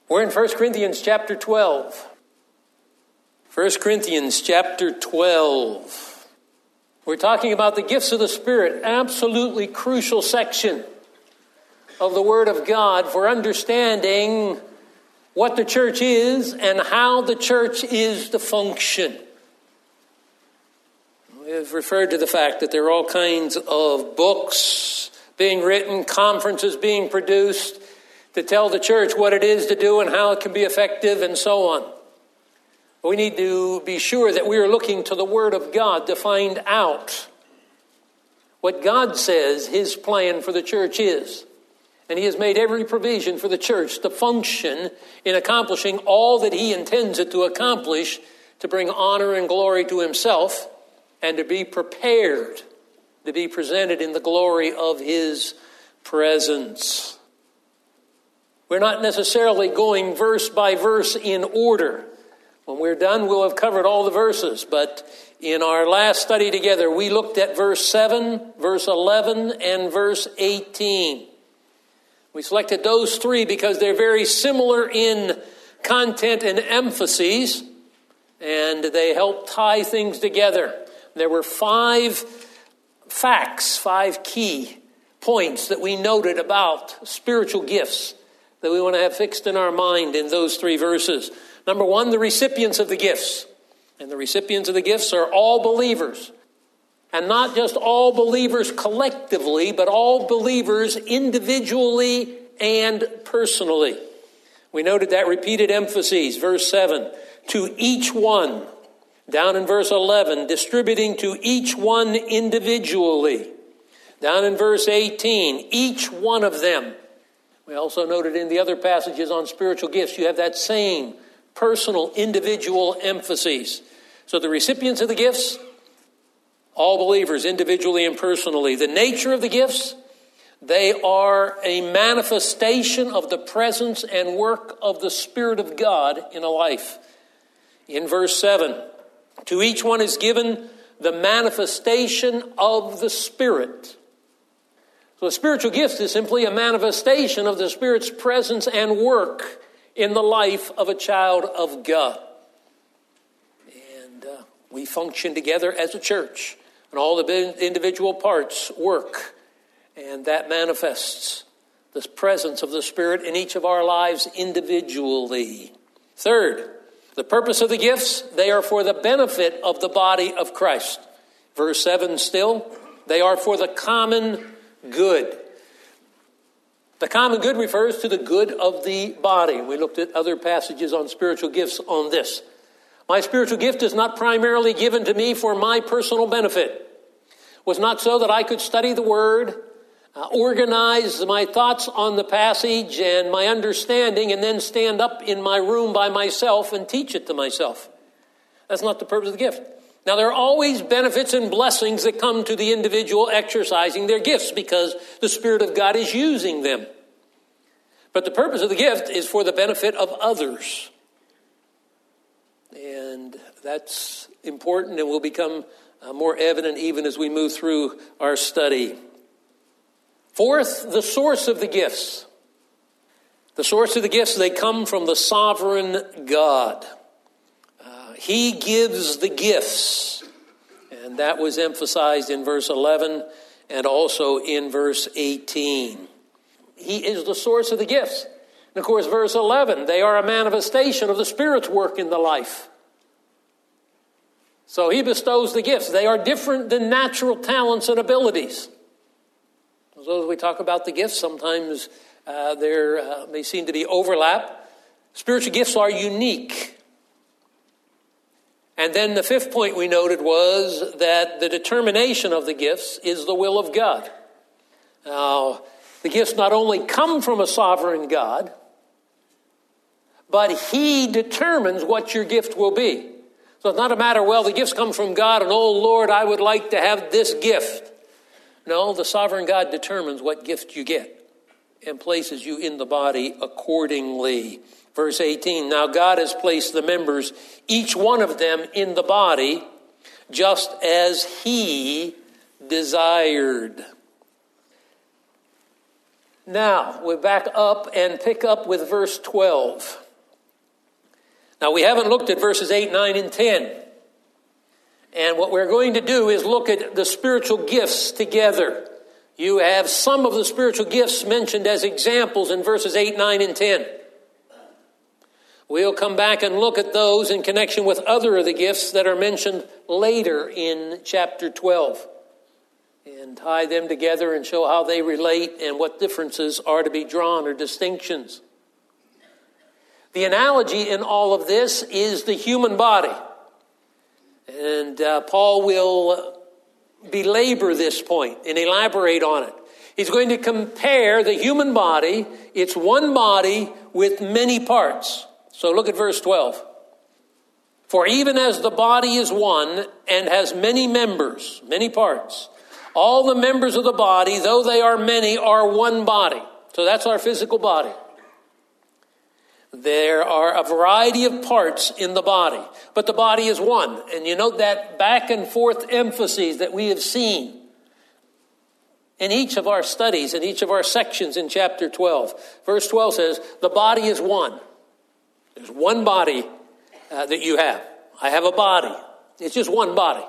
We're in 1 Corinthians chapter 12. 1 Corinthians chapter 12. We're talking about the gifts of the Spirit, absolutely crucial section of the Word of God for understanding what the church is and how the church is to function. We have referred to the fact that there are all kinds of books being written, conferences being produced to tell the church what it is to do and how it can be effective and so on. We need to be sure that we are looking to the Word of God to find out what God says His plan for the church is. And He has made every provision for the church to function in accomplishing all that He intends it to accomplish, to bring honor and glory to Himself and to be prepared to be presented in the glory of His presence. We're not necessarily going verse by verse in order. When we're done, we'll have covered all the verses. But in our last study together, we looked at verse 7, verse 11, and verse 18. We selected those three because they're very similar in content and emphases, and they help tie things together. There were 5 facts, 5 key points that we noted about spiritual gifts that we want to have fixed in our mind in those 3 verses. Number 1, the recipients of the gifts. And the recipients of the gifts are all believers. And not just all believers collectively, but all believers individually and personally. We noted that repeated emphasis. Verse 7, to each one. Down in verse 11, distributing to each one individually. Down in verse 18, each one of them. We also noted in the other passages on spiritual gifts, you have that same personal, individual emphasis. So the recipients of the gifts, all believers, individually and personally. The nature of the gifts, they are a manifestation of the presence and work of the Spirit of God in a life. In verse 7, to each one is given the manifestation of the Spirit. So a spiritual gift is simply a manifestation of the Spirit's presence and work in the life of a child of God. And we function together as a church, and all the individual parts work, and that manifests the presence of the Spirit in each of our lives individually. Third, the purpose of the gifts, they are for the benefit of the body of Christ. Verse 7 still, they are for the common good. The common good refers to the good of the body. We looked at other passages on spiritual gifts on this. My spiritual gift is not primarily given to me for my personal benefit. It was not so that I could study the Word, organize my thoughts on the passage and my understanding, and then stand up in my room by myself and teach it to myself. That's not the purpose of the gift. Now, there are always benefits and blessings that come to the individual exercising their gifts because the Spirit of God is using them. But the purpose of the gift is for the benefit of others. And that's important and will become more evident even as we move through our study. Fourth, the source of the gifts. The source of the gifts, they come from the sovereign God. He gives the gifts. And that was emphasized in verse 11 and also in verse 18. He is the source of the gifts. And of course, verse 11, they are a manifestation of the Spirit's work in the life. So He bestows the gifts. They are different than natural talents and abilities. So as we talk about the gifts, sometimes there may seem to be overlap. Spiritual gifts are unique. And then the 5th point we noted was that the determination of the gifts is the will of God. Now, the gifts not only come from a sovereign God, but He determines what your gift will be. So it's not a matter, well, the gifts come from God, and oh Lord, I would like to have this gift. No, the sovereign God determines what gift you get and places you in the body accordingly. Verse 18, now God has placed the members, each one of them in the body, just as He desired. Now, we back up and pick up with verse 12. Now, we haven't looked at verses 8, 9, and 10. And what we're going to do is look at the spiritual gifts together. You have some of the spiritual gifts mentioned as examples in verses 8, 9, and 10. We'll come back and look at those in connection with other of the gifts that are mentioned later in chapter 12. And tie them together and show how they relate and what differences are to be drawn or distinctions. The analogy in all of this is the human body. And Paul will belabor this point and elaborate on it. He's going to compare the human body, it's one body with many parts. So look at verse 12. For even as the body is one and has many members, many parts, all the members of the body, though they are many, are one body. So that's our physical body. There are a variety of parts in the body, but the body is one. And you note that back and forth emphasis that we have seen in each of our studies, in each of our sections in chapter 12. Verse 12 says, the body is one. There's one body that you have. I have a body. It's just one body.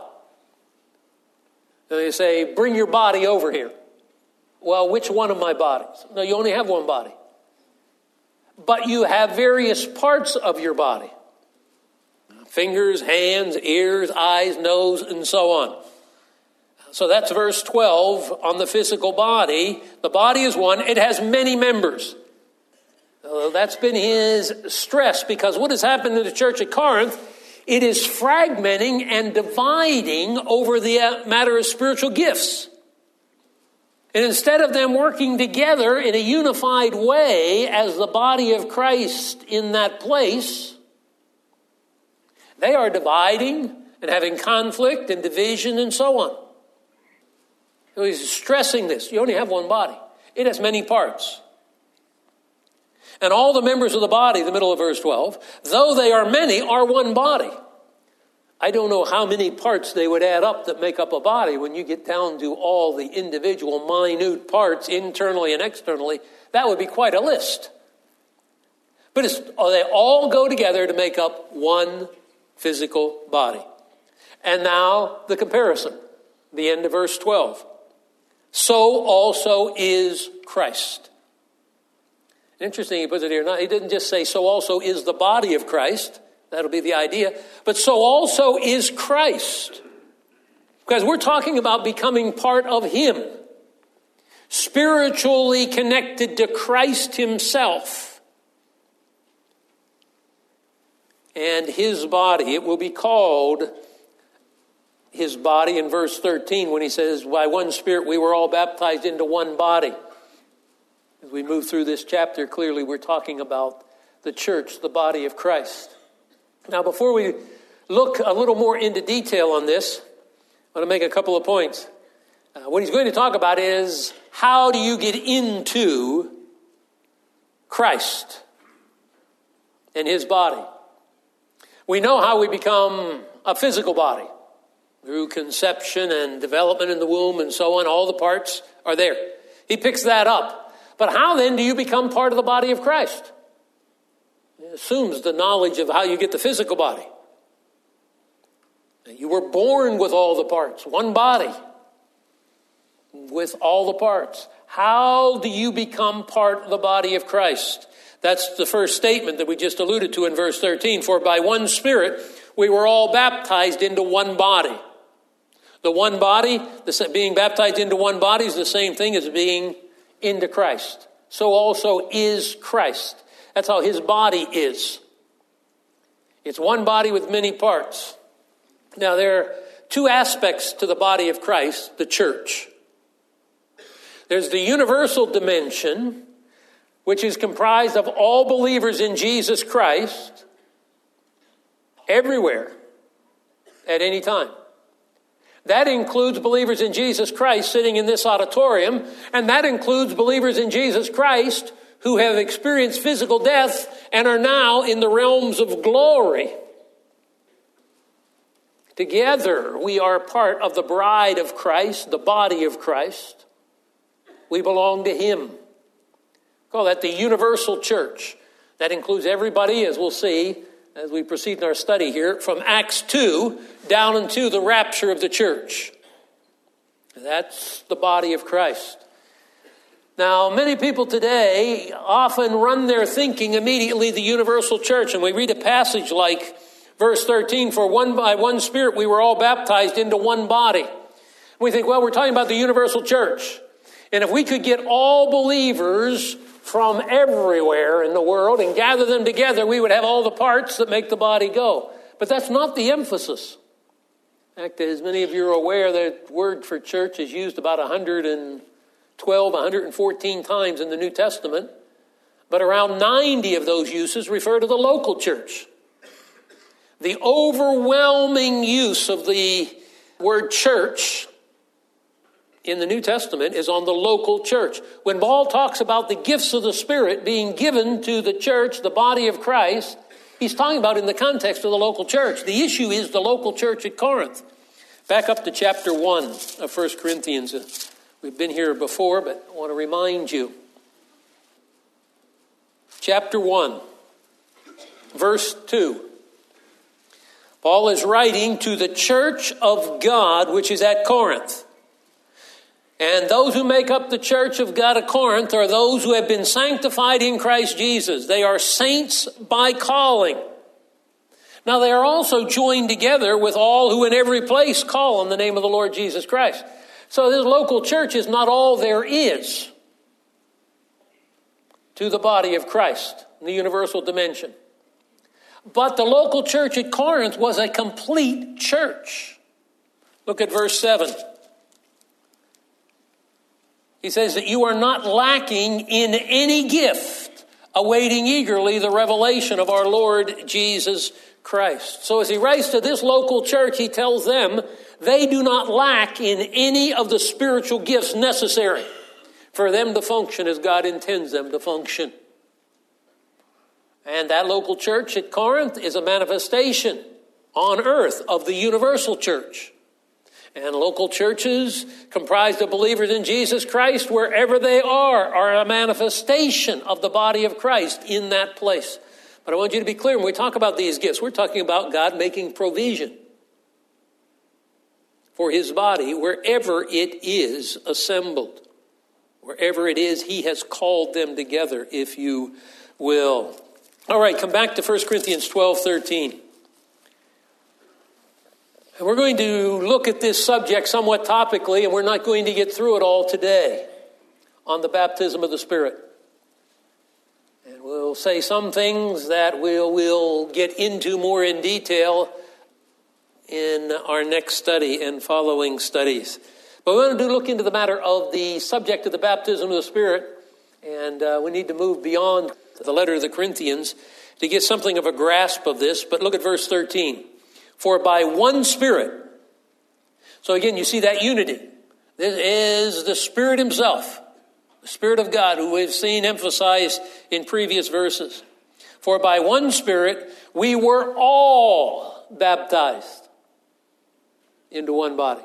And they say, bring your body over here. Well, which one of my bodies? No, you only have one body. But you have various parts of your body. Fingers, hands, ears, eyes, nose, and so on. So that's verse 12 on the physical body. The body is one. It has many members. That's been his stress, because what has happened in the church at Corinth, it is fragmenting and dividing over the matter of spiritual gifts. And instead of them working together in a unified way as the body of Christ in that place, they are dividing and having conflict and division and so on. So he's stressing this. You only have one body. It has many parts. And all the members of the body, the middle of verse 12, though they are many, are one body. I don't know how many parts they would add up that make up a body when you get down to all the individual minute parts internally and externally. That would be quite a list. But they all go together to make up one physical body. And now the comparison, the end of verse 12. So also is Christ. Interesting he puts it here. He didn't just say, so also is the body of Christ. That'll be the idea. But so also is Christ. Because we're talking about becoming part of him. Spiritually connected to Christ himself. And his body, it will be called his body in verse 13 when he says, by one Spirit we were all baptized into one body. As we move through this chapter, clearly we're talking about the church, the body of Christ. Now, before we look a little more into detail on this, I want to make a couple of points. What he's going to talk about is, how do you get into Christ and his body? We know how we become a physical body. Through conception and development in the womb and so on, all the parts are there. He picks that up. But how then do you become part of the body of Christ? It assumes the knowledge of how you get the physical body. You were born with all the parts, one body, with all the parts. How do you become part of the body of Christ? That's the first statement that we just alluded to in verse 13. For by one Spirit we were all baptized into one body. The one body, being baptized into one body, is the same thing as being into Christ. So also is Christ. That's how his body is. It's one body with many parts. Now, there are two aspects to the body of Christ, the church. There's the universal dimension, which is comprised of all believers in Jesus Christ, everywhere, at any time. That includes believers in Jesus Christ sitting in this auditorium, and that includes believers in Jesus Christ who have experienced physical death and are now in the realms of glory. Together, we are part of the bride of Christ, the body of Christ. We belong to him. Call that the universal church. That includes everybody, as we'll see as we proceed in our study here, from Acts 2 down into the rapture of the church. That's the body of Christ. Now, many people today often run their thinking immediately the universal church. And we read a passage like verse 13, for one by one Spirit we were all baptized into one body. We think, well, we're talking about the universal church. And if we could get all believers from everywhere in the world and gather them together, we would have all the parts that make the body go. But that's not the emphasis. In fact, as many of you are aware, the word for church is used about 112, 114 times in the New Testament. But around 90 of those uses refer to the local church. The overwhelming use of the word church in the New Testament is on the local church. When Paul talks about the gifts of the Spirit being given to the church, the body of Christ, he's talking about in the context of the local church. The issue is the local church at Corinth. Back up to chapter 1 of 1 Corinthians. We've been here before, but I want to remind you. Chapter 1, verse 2. Paul is writing to the church of God, which is at Corinth. And those who make up the church of God at Corinth are those who have been sanctified in Christ Jesus. They are saints by calling. Now they are also joined together with all who in every place call on the name of the Lord Jesus Christ. So this local church is not all there is to the body of Christ, in the universal dimension. But the local church at Corinth was a complete church. Look at verse 7. He says that you are not lacking in any gift, awaiting eagerly the revelation of our Lord Jesus Christ. So as he writes to this local church, he tells them they do not lack in any of the spiritual gifts necessary for them to function as God intends them to function. And that local church at Corinth is a manifestation on earth of the universal church. And local churches comprised of believers in Jesus Christ, wherever they are a manifestation of the body of Christ in that place. But I want you to be clear, when we talk about these gifts, we're talking about God making provision for his body wherever it is assembled. Wherever it is, he has called them together, if you will. All right, come back to 1 Corinthians 12:13. And we're going to look at this subject somewhat topically, and we're not going to get through it all today on the baptism of the Spirit. And we'll say some things that we'll get into more in detail in our next study and following studies. But we're going to look into the matter of the subject of the baptism of the Spirit, and we need to move beyond the letter of the Corinthians to get something of a grasp of this. But look at verse 13. For by one Spirit. So again, you see that unity. This is the Spirit himself, the Spirit of God, who we've seen emphasized in previous verses. For by one Spirit we were all baptized into one body.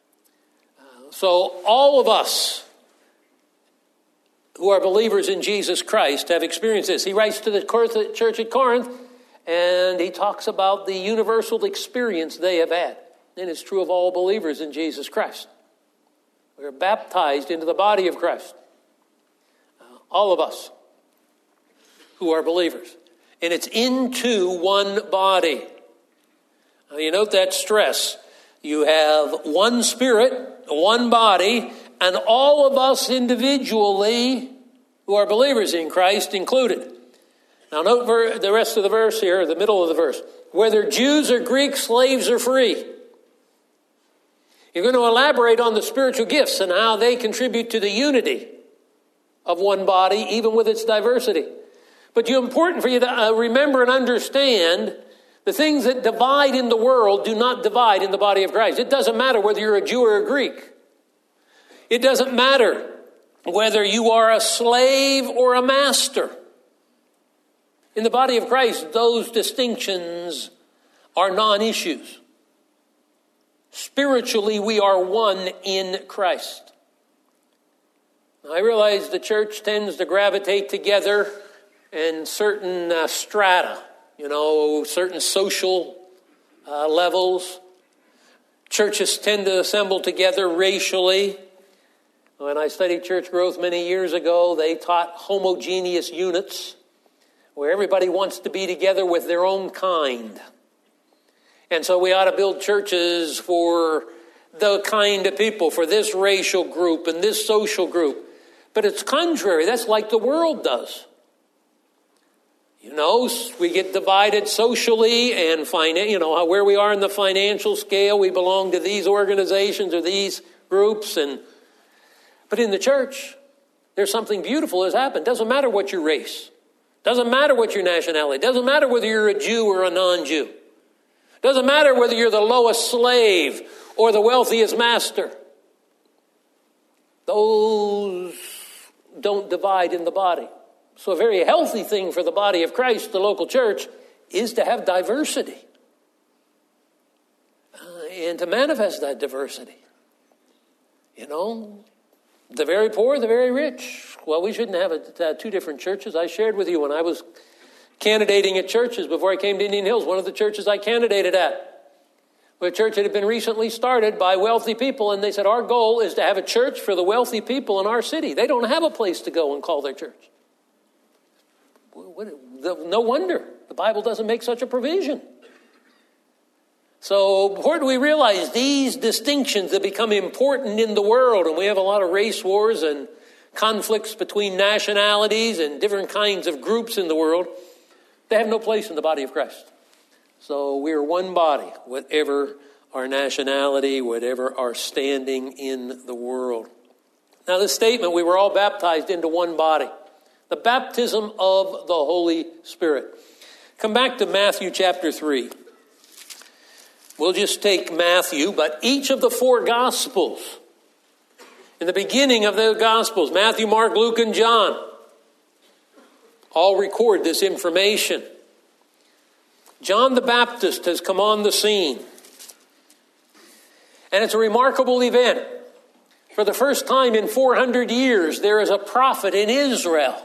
So all of us who are believers in Jesus Christ have experienced this. He writes to the church at Corinth, and he talks about the universal experience they have had. And it's true of all believers in Jesus Christ. We are baptized into the body of Christ. All of us who are believers. And it's into one body. Now you note that stress. You have one Spirit, one body, and all of us individually who are believers in Christ included. Now note the rest of the verse here, the middle of the verse. Whether Jews or Greeks, slaves or free. You're going to elaborate on the spiritual gifts and how they contribute to the unity of one body, even with its diversity. But it's important for you to remember and understand the things that divide in the world do not divide in the body of Christ. It doesn't matter whether you're a Jew or a Greek. It doesn't matter whether you are a slave or a master. In the body of Christ, those distinctions are non-issues. Spiritually, we are one in Christ. I realize the church tends to gravitate together in certain strata, certain social levels. Churches tend to assemble together racially. When I studied church growth many years ago, they taught homogeneous units where everybody wants to be together with their own kind. And so we ought to build churches for the kind of people, for this racial group and this social group. But it's contrary. That's like the world does. We get divided socially and where we are in the financial scale, we belong to these organizations or these groups. But in the church, there's something beautiful has happened. Doesn't matter what your race. Doesn't matter what your nationality. Doesn't matter whether you're a Jew or a non-Jew. Doesn't matter whether you're the lowest slave or the wealthiest master. Those don't divide in the body. So a very healthy thing for the body of Christ, the local church, is to have diversity. And to manifest that diversity. The very poor, the very rich. Well, we shouldn't have two different churches. I shared with you when I was candidating at churches before I came to Indian Hills. One of the churches I candidated at, a church that had been recently started by wealthy people, and they said, our goal is to have a church for the wealthy people in our city. They don't have a place to go and call their church. No wonder the Bible doesn't make such a provision. So where do we realize these distinctions that become important in the world? And we have a lot of race wars and conflicts between nationalities and different kinds of groups in the world. They have no place in the body of Christ. So we are one body, whatever our nationality, whatever our standing in the world. Now this statement, we were all baptized into one body. The baptism of the Holy Spirit. Come back to Matthew chapter 3. We'll just take Matthew, but each of the four Gospels, in the beginning of the Gospels, Matthew, Mark, Luke, and John, all record this information. John the Baptist has come on the scene. And it's a remarkable event. For the first time in 400 years, there is a prophet in Israel.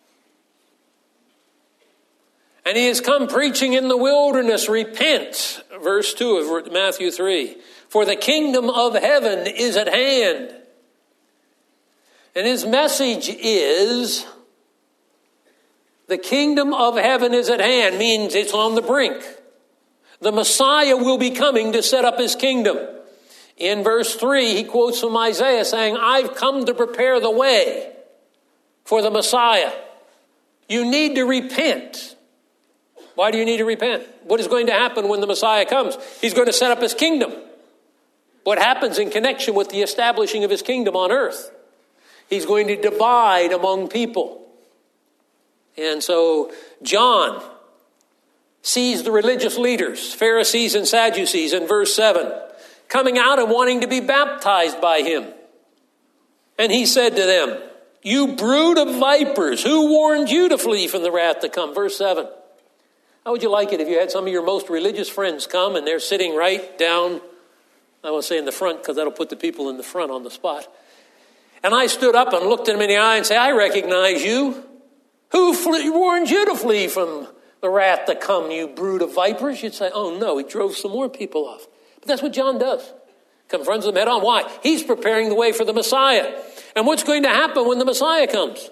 And he has come preaching in the wilderness, repent, verse 2 of Matthew 3. For the kingdom of heaven is at hand. And his message is, the kingdom of heaven is at hand, means it's on the brink. The Messiah will be coming to set up his kingdom. In verse 3, he quotes from Isaiah saying, I've come to prepare the way for the Messiah. You need to repent. Why do you need to repent? What is going to happen when the Messiah comes? He's going to set up his kingdom. What happens in connection with the establishing of his kingdom on earth? He's going to divide among people. And so John sees the religious leaders, Pharisees and Sadducees, in verse 7, coming out and wanting to be baptized by him. And he said to them, you brood of vipers, who warned you to flee from the wrath to come? Verse 7. How would you like it if you had some of your most religious friends come and they're sitting right down, I won't say in the front because that'll put the people in the front on the spot. And I stood up and looked at them in the eye and said, I recognize you. Who warned you to flee from the wrath to come, you brood of vipers? You'd say, oh no, he drove some more people off. But that's what John does. Confronts them head on. Why? He's preparing the way for the Messiah. And what's going to happen when the Messiah comes?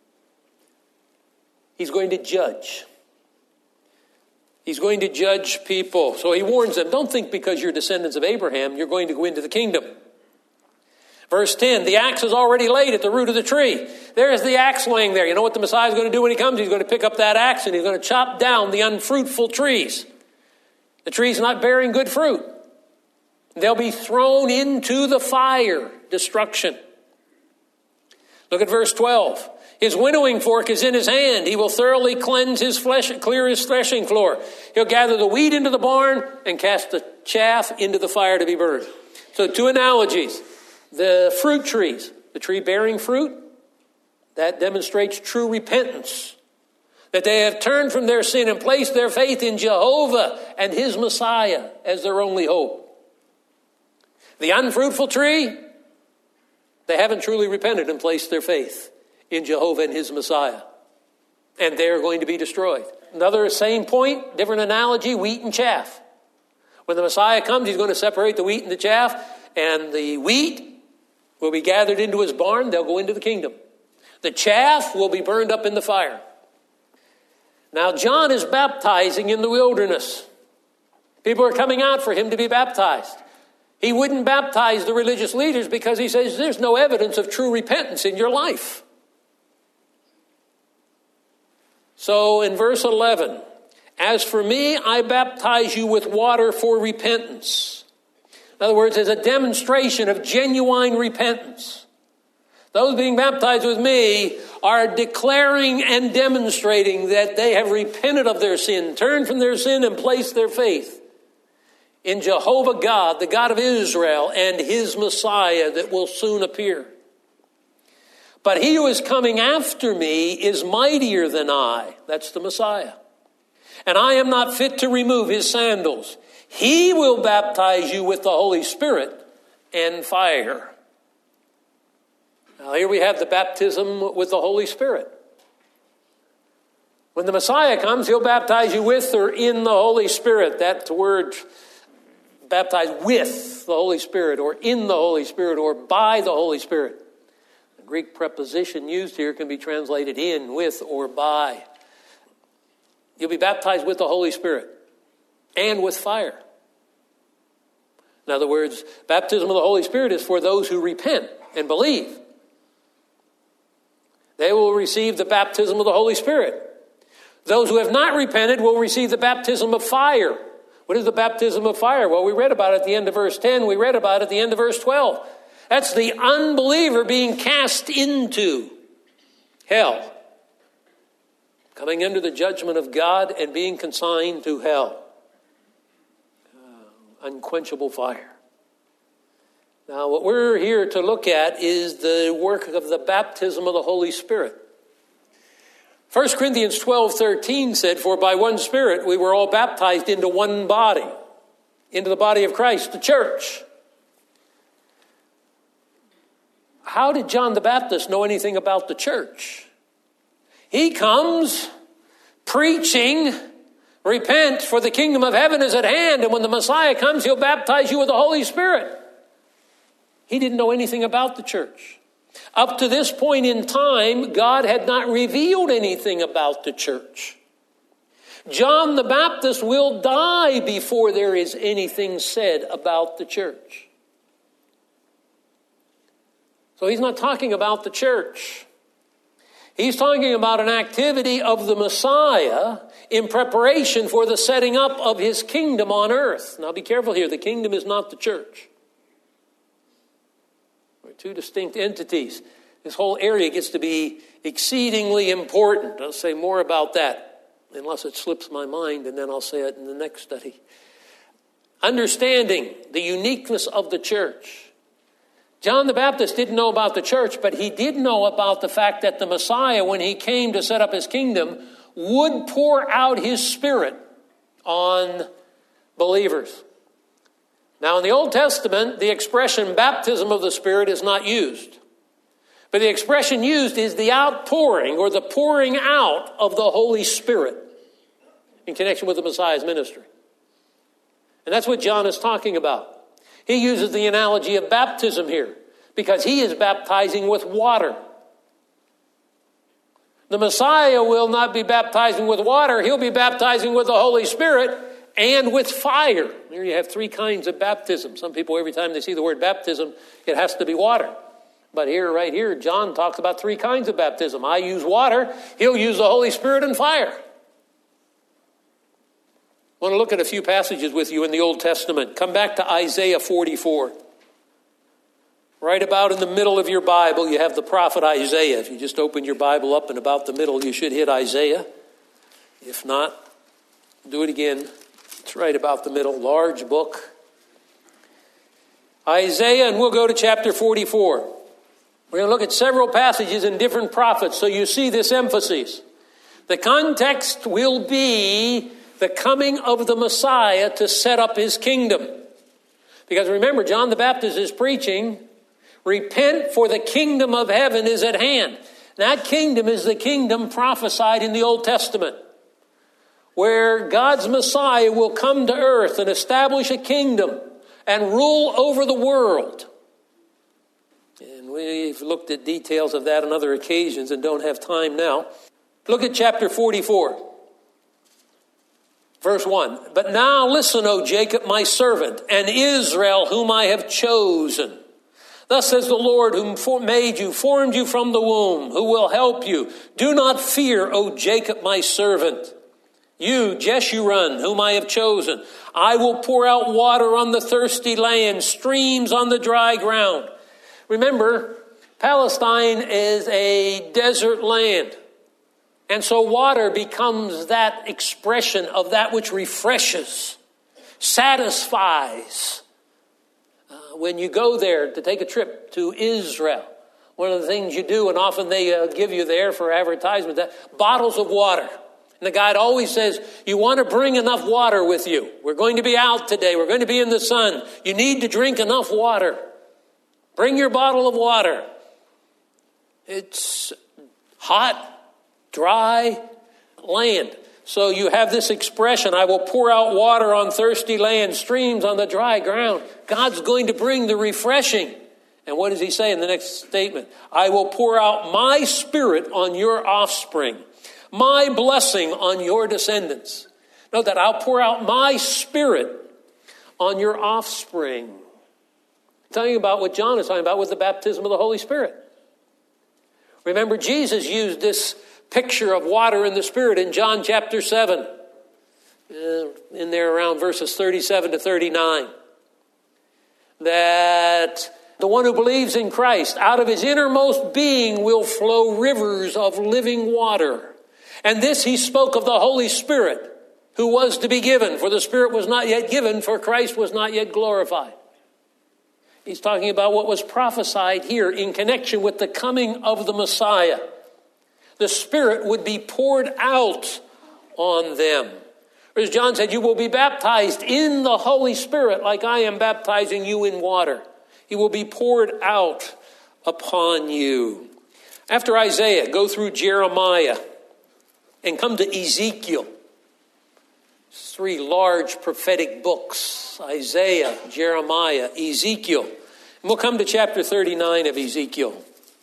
He's going to judge. He's going to judge people. So he warns them, don't think because you're descendants of Abraham, you're going to go into the kingdom. Verse 10, the axe is already laid at the root of the tree. There's the axe laying there. You know what the Messiah is going to do when he comes? He's going to pick up that axe and he's going to chop down the unfruitful trees. The trees not bearing good fruit. They'll be thrown into the fire, destruction. Look at verse 12. His winnowing fork is in his hand. He will thoroughly cleanse his flesh, clear his threshing floor. He'll gather the wheat into the barn and cast the chaff into the fire to be burned. So two analogies. The fruit trees, the tree bearing fruit, that demonstrates true repentance. That they have turned from their sin and placed their faith in Jehovah and his Messiah as their only hope. The unfruitful tree, They haven't truly repented and placed their faith in Jehovah and his Messiah. And they're going to be destroyed. Another same point, different analogy, wheat and chaff. When the Messiah comes, he's going to separate the wheat and the chaff, and the wheat will be gathered into his barn. They'll go into the kingdom. The chaff will be burned up in the fire. Now, John is baptizing in the wilderness. People are coming out for him to be baptized. He wouldn't baptize the religious leaders because he says there's no evidence of true repentance in your life. So in verse 11, as for me, I baptize you with water for repentance. In other words, as a demonstration of genuine repentance. Those being baptized with me are declaring and demonstrating that they have repented of their sin, turned from their sin, and placed their faith in Jehovah God, the God of Israel, and his Messiah that will soon appear. But he who is coming after me is mightier than I. That's the Messiah. And I am not fit to remove his sandals. He will baptize you with the Holy Spirit and fire. Now here we have the baptism with the Holy Spirit. When the Messiah comes, he'll baptize you with or in the Holy Spirit. That word, baptized with the Holy Spirit, or in the Holy Spirit, or by the Holy Spirit. The Greek preposition used here can be translated in, with, or by. You'll be baptized with the Holy Spirit and with fire. In other words, baptism of the Holy Spirit is for those who repent and believe. They will receive the baptism of the Holy Spirit. Those who have not repented will receive the baptism of fire. What is the baptism of fire? Well, we read about it at the end of verse 10. We read about it at the end of verse 12. That's the unbeliever being cast into hell, coming under the judgment of God and being consigned to hell. Unquenchable fire. Now, what we're here to look at is the work of the baptism of the Holy Spirit. 1 Corinthians 12:13 said, for by one Spirit we were all baptized into one body, into the body of Christ, the church. How did John the Baptist know anything about the church? He comes preaching, repent, for the kingdom of heaven is at hand, and when the Messiah comes, he'll baptize you with the Holy Spirit. He didn't know anything about the church. Up to this point in time, God had not revealed anything about the church. John the Baptist will die before there is anything said about the church. So he's not talking about the church. He's talking about an activity of the Messiah in preparation for the setting up of his kingdom on earth. Now be careful here. The kingdom is not the church. They're two distinct entities. This whole area gets to be exceedingly important. I'll say more about that, unless it slips my mind, and then I'll say it in the next study. Understanding the uniqueness of the church. John the Baptist didn't know about the church, but he did know about the fact that the Messiah, when he came to set up his kingdom, would pour out his Spirit on believers. Now, in the Old Testament, the expression baptism of the Spirit is not used. But the expression used is the outpouring or the pouring out of the Holy Spirit in connection with the Messiah's ministry. And that's what John is talking about. He uses the analogy of baptism here because he is baptizing with water. The Messiah will not be baptizing with water. He'll be baptizing with the Holy Spirit and with fire. Here you have three kinds of baptism. Some people, every time they see the word baptism, it has to be water. But here, right here, John talks about three kinds of baptism. I use water. He'll use the Holy Spirit and fire. I want to look at a few passages with you in the Old Testament. Come back to Isaiah 44. Right about in the middle of your Bible, you have the prophet Isaiah. If you just open your Bible up and about the middle, you should hit Isaiah. If not, do it again. It's right about the middle. Large book. Isaiah, and we'll go to chapter 44. We're going to look at several passages in different prophets, so you see this emphasis. The context will be the coming of the Messiah to set up his kingdom. Because remember, John the Baptist is preaching, Repent, for the kingdom of heaven is at hand. That kingdom is the kingdom prophesied in the Old Testament, where God's Messiah will come to earth and establish a kingdom and rule over the world. And we've looked at details of that on other occasions and don't have time now. Look at chapter 44. Verse 1. But now listen, O Jacob, my servant, and Israel, whom I have chosen. Thus says the Lord, whom made you, formed you from the womb, who will help you. Do not fear, O Jacob, my servant. You, Jeshurun, whom I have chosen. I will pour out water on the thirsty land, streams on the dry ground. Remember, Palestine is a desert land. And so water becomes that expression of that which refreshes, satisfies. When you go there to take a trip to Israel, one of the things you do, and often they give you there for advertisement, bottles of water. And the guide always says, you want to bring enough water with you. We're going to be out today. We're going to be in the sun. You need to drink enough water. Bring your bottle of water. It's hot, dry land. So you have this expression, I will pour out water on thirsty land, streams on the dry ground. God's going to bring the refreshing. And what does he say in the next statement? I will pour out my spirit on your offspring, my blessing on your descendants. Note that I'll pour out my spirit on your offspring. I'm telling you about what John is talking about with the baptism of the Holy Spirit. Remember, Jesus used this picture of water in the Spirit in John chapter 7, in there around verses 37 to 39. That the one who believes in Christ, out of his innermost being will flow rivers of living water. And this he spoke of the Holy Spirit, who was to be given, for the Spirit was not yet given, for Christ was not yet glorified. He's talking about what was prophesied here in connection with the coming of the Messiah. The Spirit would be poured out on them. As John said, you will be baptized in the Holy Spirit like I am baptizing you in water. He will be poured out upon you. After Isaiah, go through Jeremiah and come to Ezekiel. 3 large prophetic books, Isaiah, Jeremiah, Ezekiel. And we'll come to chapter 39 of Ezekiel.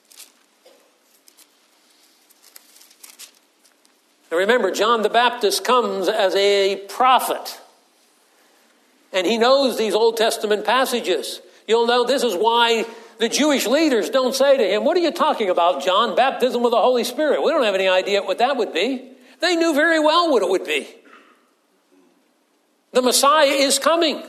Now remember, John the Baptist comes as a prophet. And he knows these Old Testament passages. You'll know this is why the Jewish leaders don't say to him, what are you talking about, John? Baptism with the Holy Spirit. We don't have any idea what that would be. They knew very well what it would be. The Messiah is coming.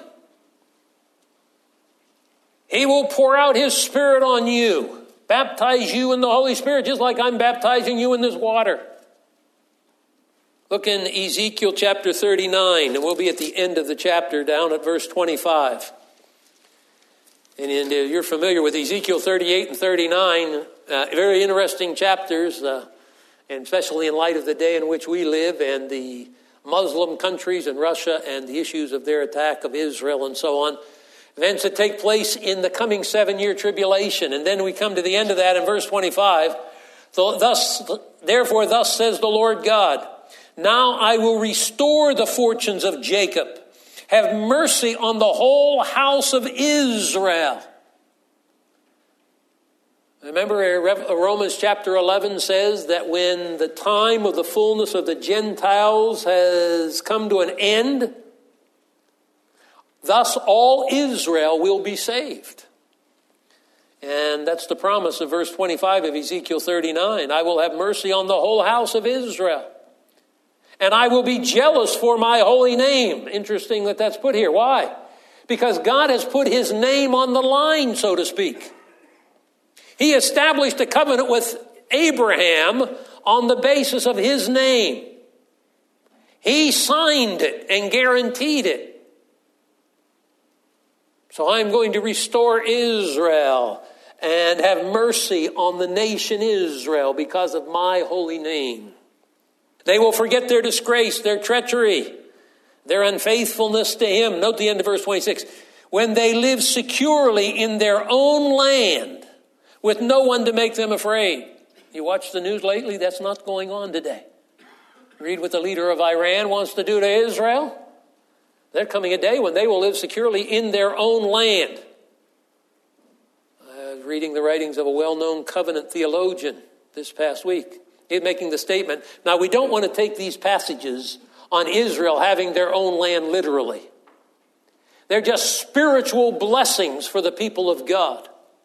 He will pour out his Spirit on you, baptize you in the Holy Spirit, just like I'm baptizing you in this water. Look in Ezekiel chapter 39, and we'll be at the end of the chapter down at verse 25. And you're familiar with Ezekiel 38 and 39, very interesting chapters, and especially in light of the day in which we live and the Muslim countries and Russia and the issues of their attack of Israel and so on. Events that take place in the coming 7-year tribulation. And then we come to the end of that in verse 25. Therefore, thus says the Lord God, now I will restore the fortunes of Jacob, have mercy on the whole house of Israel. Remember, Romans chapter 11 says that when the time of the fullness of the Gentiles has come to an end, thus all Israel will be saved. And that's the promise of verse 25 of Ezekiel 39. I will have mercy on the whole house of Israel. And I will be jealous for my holy name. Interesting that that's put here. Why? Because God has put his name on the line, so to speak. He established a covenant with Abraham on the basis of his name. He signed it and guaranteed it. So I'm going to restore Israel and have mercy on the nation Israel because of my holy name. They will forget their disgrace, their treachery, their unfaithfulness to him. Note the end of verse 26. When they live securely in their own land, with no one to make them afraid. You watch the news lately, that's not going on today. Read what the leader of Iran wants to do to Israel. There's coming a day when they will live securely in their own land. I was reading the writings of a well-known covenant theologian this past week. He's making the statement, now we don't want to take these passages on Israel having their own land literally. They're just spiritual blessings for the people of God.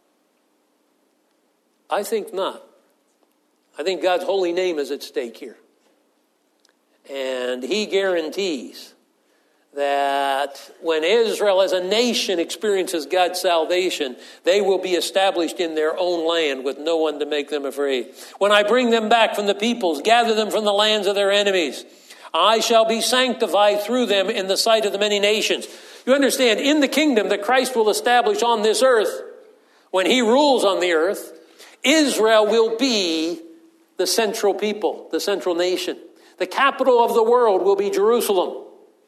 I think not. I think God's holy name is at stake here. And he guarantees that when Israel as a nation experiences God's salvation, they will be established in their own land with no one to make them afraid. When I bring them back from the peoples, gather them from the lands of their enemies, I shall be sanctified through them in the sight of the many nations. You understand, in the kingdom that Christ will establish on this earth, when he rules on the earth, Israel will be the central people, the central nation. The capital of the world will be Jerusalem.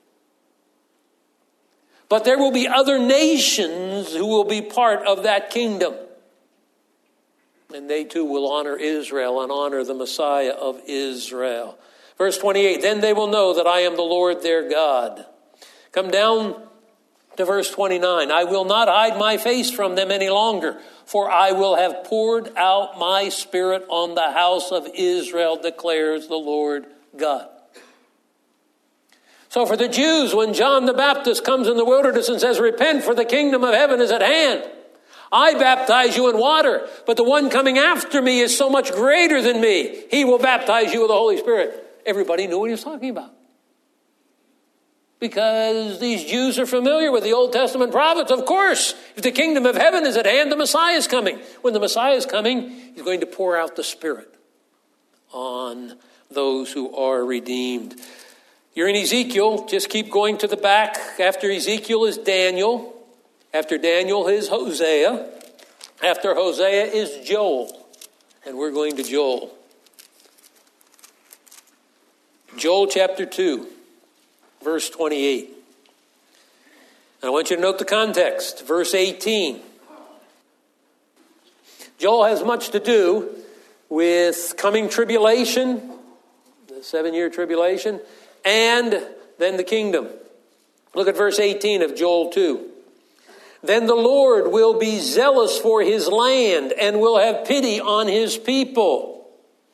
But there will be other nations who will be part of that kingdom. And they too will honor Israel and honor the Messiah of Israel. Verse 28, then they will know that I am the Lord their God. Come down to verse 29. I will not hide my face from them any longer, for I will have poured out my spirit on the house of Israel, declares the Lord God. So for the Jews, when John the Baptist comes in the wilderness and says, repent, for the kingdom of heaven is at hand. I baptize you in water, but the one coming after me is so much greater than me. He will baptize you with the Holy Spirit. Everybody knew what he was talking about. Because these Jews are familiar with the Old Testament prophets. Of course, if the kingdom of heaven is at hand, the Messiah is coming. When the Messiah is coming, he's going to pour out the Spirit on those who are redeemed. You're in Ezekiel. Just keep going to the back. After Ezekiel is Daniel. After Daniel is Hosea. After Hosea is Joel. And we're going to Joel. Joel chapter 2, verse 28. And I want you to note the context. Verse 18. Joel has much to do with coming tribulation, the 7-year tribulation, and then the kingdom. Look at verse 18 of Joel 2. Then the Lord will be zealous for his land and will have pity on his people.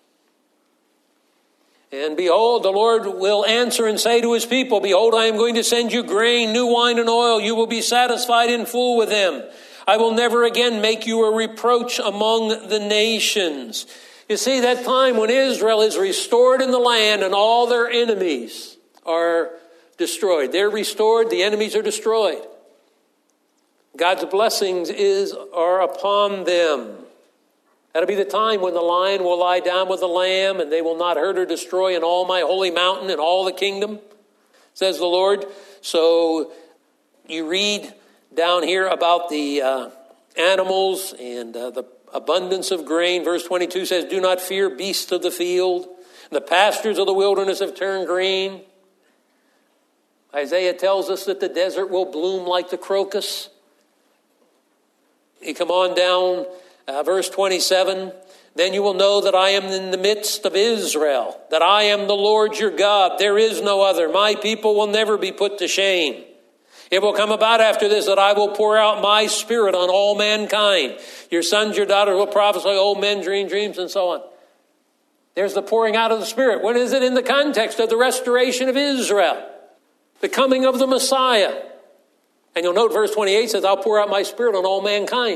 And behold, the Lord will answer and say to his people, behold, I am going to send you grain, new wine, and oil. You will be satisfied in full with them. I will never again make you a reproach among the nations. You see, that time when Israel is restored in the land and all their enemies are destroyed. They're restored, the enemies are destroyed. God's blessings are upon them. That'll be the time when the lion will lie down with the lamb, and they will not hurt or destroy in all my holy mountain and all the kingdom, says the Lord. So you read down here about the animals and the abundance of grain. Verse 22 says, do not fear beasts of the field. The pastures of the wilderness have turned green. Isaiah tells us that the desert will bloom like the crocus. You come on down, verse 27. Then you will know that I am in the midst of Israel, that I am the Lord your God. There is no other. My people will never be put to shame. It will come about after this that I will pour out my spirit on all mankind. Your sons, your daughters will prophesy, old men dream dreams, and so on. There's the pouring out of the Spirit. When is it in the context of the restoration of Israel? The coming of the Messiah. And you'll note verse 28 says, I'll pour out my spirit on all mankind.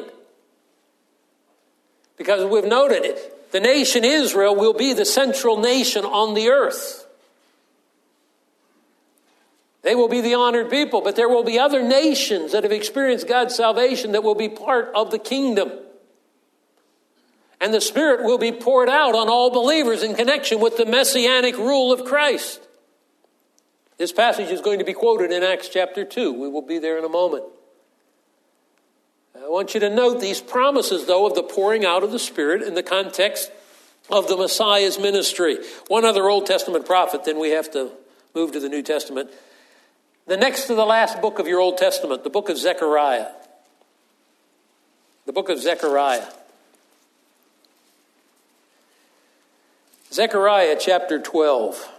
Because we've noted it, the nation Israel will be the central nation on the earth. They will be the honored people, but there will be other nations that have experienced God's salvation that will be part of the kingdom. And the Spirit will be poured out on all believers in connection with the messianic rule of Christ. This passage is going to be quoted in Acts chapter 2. We will be there in a moment. I want you to note these promises, though, of the pouring out of the Spirit in the context of the Messiah's ministry. One other Old Testament prophet, then we have to move to the New Testament. The next to the last book of your Old Testament, the book of Zechariah. The book of Zechariah. Zechariah chapter 12.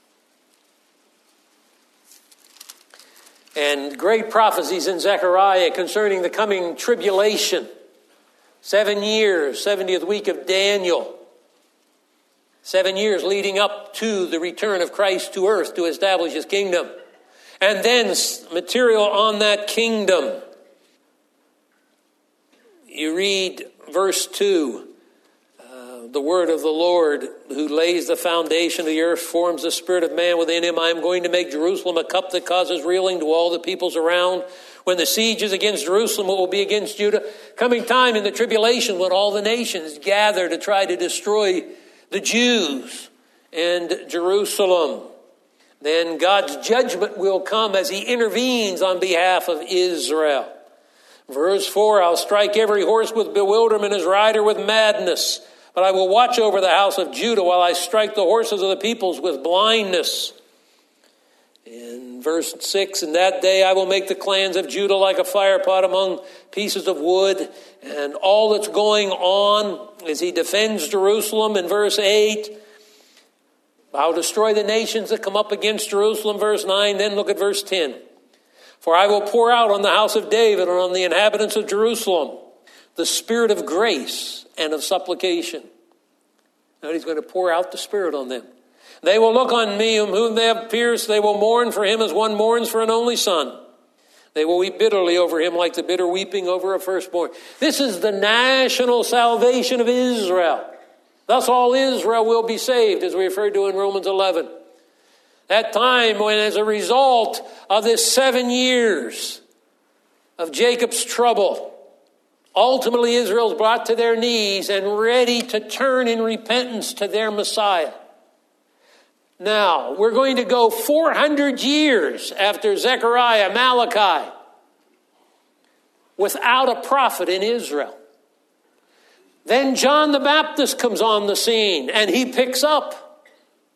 And great prophecies in Zechariah concerning the coming tribulation. 7 years, 70th week of Daniel. 7 years leading up to the return of Christ to earth to establish his kingdom. And then material on that kingdom. You read verse 2. The word of the Lord, who lays the foundation of the earth, forms the spirit of man within him. I am going to make Jerusalem a cup that causes reeling to all the peoples around. When the siege is against Jerusalem, it will be against Judah. Coming time in the tribulation when all the nations gather to try to destroy the Jews and Jerusalem. Then God's judgment will come as he intervenes on behalf of Israel. Verse 4, I'll strike every horse with bewilderment, his rider with madness. But I will watch over the house of Judah while I strike the horses of the peoples with blindness. In verse 6, in that day I will make the clans of Judah like a fire pot among pieces of wood. And all that's going on as he defends Jerusalem in verse 8. I'll destroy the nations that come up against Jerusalem, verse 9. Then look at verse 10. For I will pour out on the house of David and on the inhabitants of Jerusalem the spirit of grace and of supplication. And he's going to pour out the Spirit on them. They will look on me whom they have pierced. They will mourn for him as one mourns for an only son. They will weep bitterly over him like the bitter weeping over a firstborn. This is the national salvation of Israel. Thus all Israel will be saved, as we referred to in Romans 11. That time when, as a result of this 7 years of Jacob's trouble, ultimately, Israel's brought to their knees and ready to turn in repentance to their Messiah. Now, we're going to go 400 years after Zechariah, Malachi, without a prophet in Israel. Then John the Baptist comes on the scene, and he picks up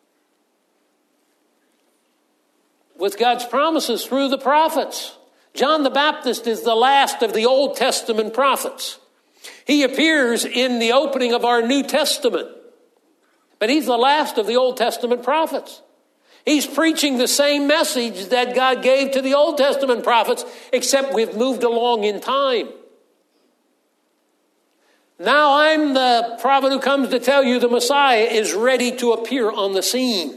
with God's promises through the prophets. John the Baptist is the last of the Old Testament prophets. He appears in the opening of our New Testament, but he's the last of the Old Testament prophets. He's preaching the same message that God gave to the Old Testament prophets, except we've moved along in time. Now I'm the prophet who comes to tell you the Messiah is ready to appear on the scene.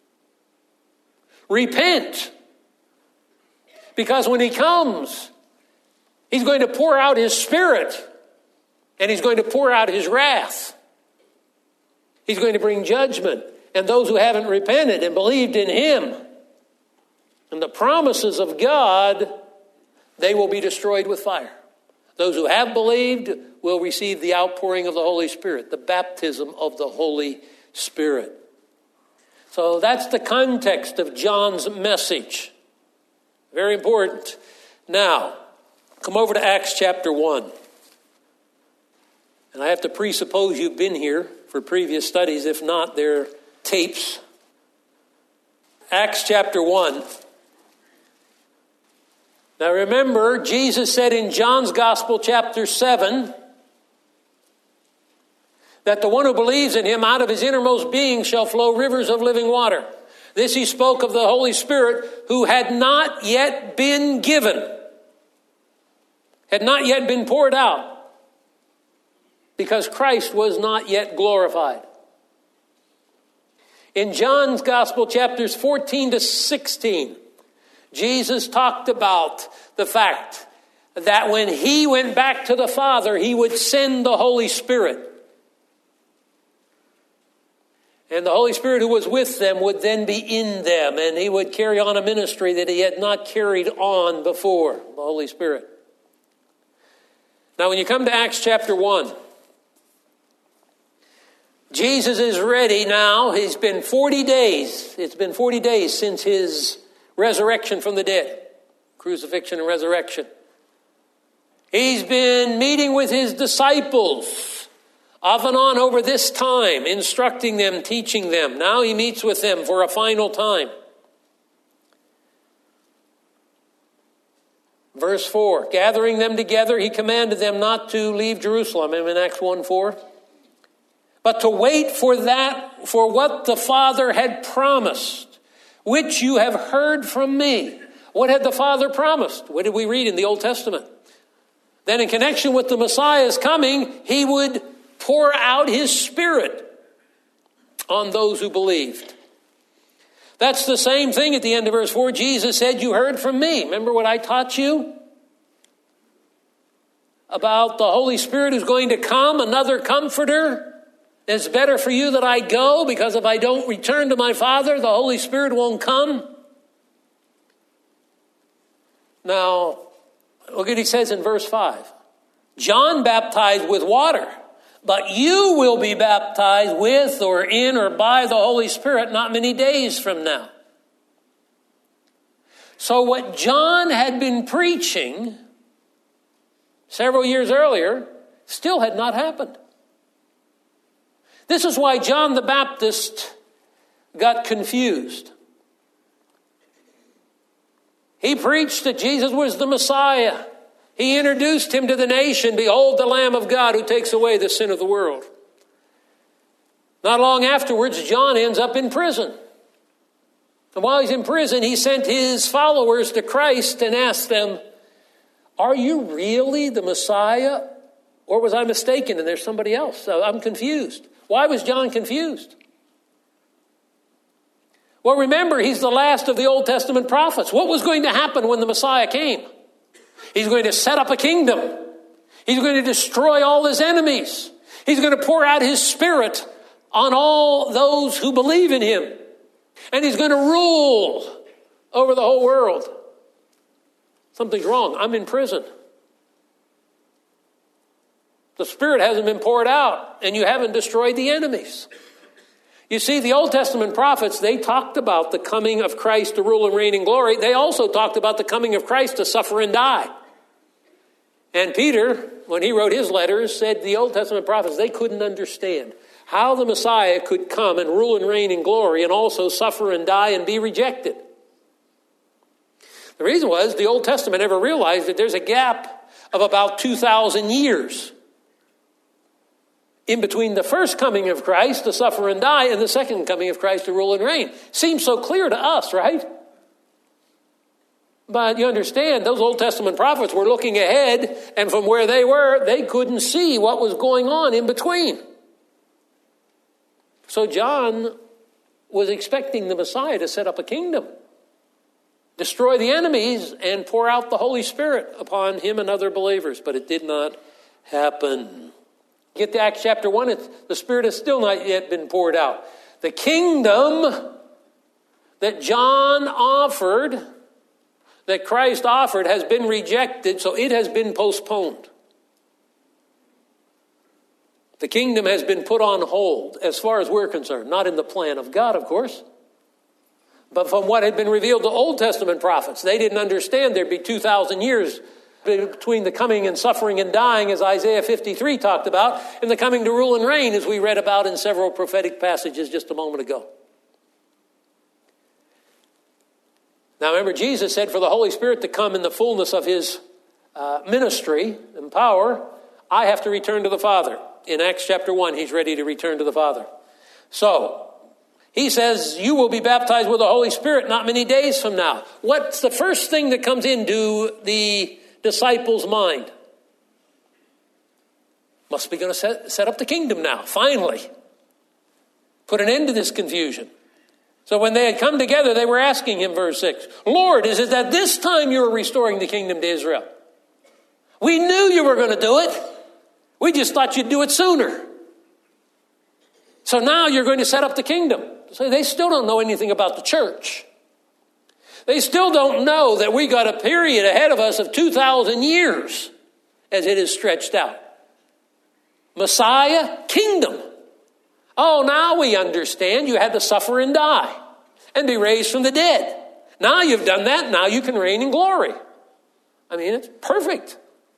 Repent. Because when he comes, he's going to pour out his Spirit, and he's going to pour out his wrath. He's going to bring judgment, and those who haven't repented and believed in him and the promises of God, they will be destroyed with fire. Those who have believed will receive the outpouring of the Holy Spirit, the baptism of the Holy Spirit. So that's the context of John's message. Very important. Now, come over to Acts chapter 1. And I have to presuppose you've been here for previous studies. If not, they're tapes. Acts chapter 1. Now remember, Jesus said in John's Gospel chapter 7 that the one who believes in him, out of his innermost being shall flow rivers of living water. This he spoke of the Holy Spirit, who had not yet been given, had not yet been poured out, because Christ was not yet glorified. In John's Gospel, chapters 14 to 16, Jesus talked about the fact that when he went back to the Father, he would send the Holy Spirit. And the Holy Spirit who was with them would then be in them, and he would carry on a ministry that he had not carried on before, the Holy Spirit. Now, when you come to Acts chapter 1, Jesus is ready now. He's been 40 days. It's been 40 days since his resurrection from the dead, crucifixion and resurrection. He's been meeting with his disciples off and on over this time, instructing them, teaching them. Now he meets with them for a final time. Verse 4, gathering them together, he commanded them not to leave Jerusalem. I'm in Acts 1:4. but to wait for what the Father had promised, which you have heard from me. What had the Father promised? What did we read in the Old Testament? Then in connection with the Messiah's coming, he would pour out his Spirit on those who believed. That's the same thing at the end of verse 4. Jesus said, you heard from me. Remember what I taught you about the Holy Spirit who's going to come, another comforter? It's better for you that I go, because if I don't return to my Father, the Holy Spirit won't come. Now, look what he says in verse 5. John baptized with water, but you will be baptized with or in or by the Holy Spirit not many days from now. So what John had been preaching several years earlier still had not happened. This is why John the Baptist got confused. He preached that Jesus was the Messiah. He introduced him to the nation. Behold, the Lamb of God who takes away the sin of the world. Not long afterwards, John ends up in prison. And while he's in prison, he sent his followers to Christ and asked them, are you really the Messiah? Or was I mistaken and there's somebody else? So I'm confused. Why was John confused? Well, remember, he's the last of the Old Testament prophets. What was going to happen when the Messiah came? He's going to set up a kingdom. He's going to destroy all his enemies. He's going to pour out his Spirit on all those who believe in him. And he's going to rule over the whole world. Something's wrong. I'm in prison. The Spirit hasn't been poured out, and you haven't destroyed the enemies. You see, the Old Testament prophets, they talked about the coming of Christ to rule and reign in glory. They also talked about the coming of Christ to suffer and die. And Peter, when he wrote his letters, said the Old Testament prophets, they couldn't understand how the Messiah could come and rule and reign in glory and also suffer and die and be rejected. The reason was the Old Testament never realized that there's a gap of about 2,000 years in between the first coming of Christ to suffer and die and the second coming of Christ to rule and reign. Seems so clear to us, right? But you understand, those Old Testament prophets were looking ahead, and from where they were, they couldn't see what was going on in between. So John was expecting the Messiah to set up a kingdom, destroy the enemies, and pour out the Holy Spirit upon him and other believers. But it did not happen. Get to Acts chapter 1, the Spirit has still not yet been poured out. The kingdom that John offered, that Christ offered, has been rejected, so it has been postponed. The kingdom has been put on hold as far as we're concerned. Not in the plan of God, of course, but from what had been revealed to Old Testament prophets. They didn't understand there'd be 2,000 years between the coming and suffering and dying, as Isaiah 53 talked about, and the coming to rule and reign, as we read about in several prophetic passages just a moment ago. Now remember, Jesus said for the Holy Spirit to come in the fullness of his ministry and power, I have to return to the Father. In Acts chapter 1, he's ready to return to the Father. So, he says, you will be baptized with the Holy Spirit not many days from now. What's the first thing that comes into the disciples' mind? Must be going to set up the kingdom now, finally. Put an end to this confusion. So when they had come together, they were asking him, verse 6, Lord, is it that this time you are restoring the kingdom to Israel? We knew you were going to do it. We just thought you'd do it sooner. So now you're going to set up the kingdom. So they still don't know anything about the church. They still don't know that we got a period ahead of us of 2,000 years as it is stretched out. Messiah, kingdom. Oh, now we understand you had to suffer and die and be raised from the dead. Now you've done that. Now you can reign in glory. I mean, it's perfect.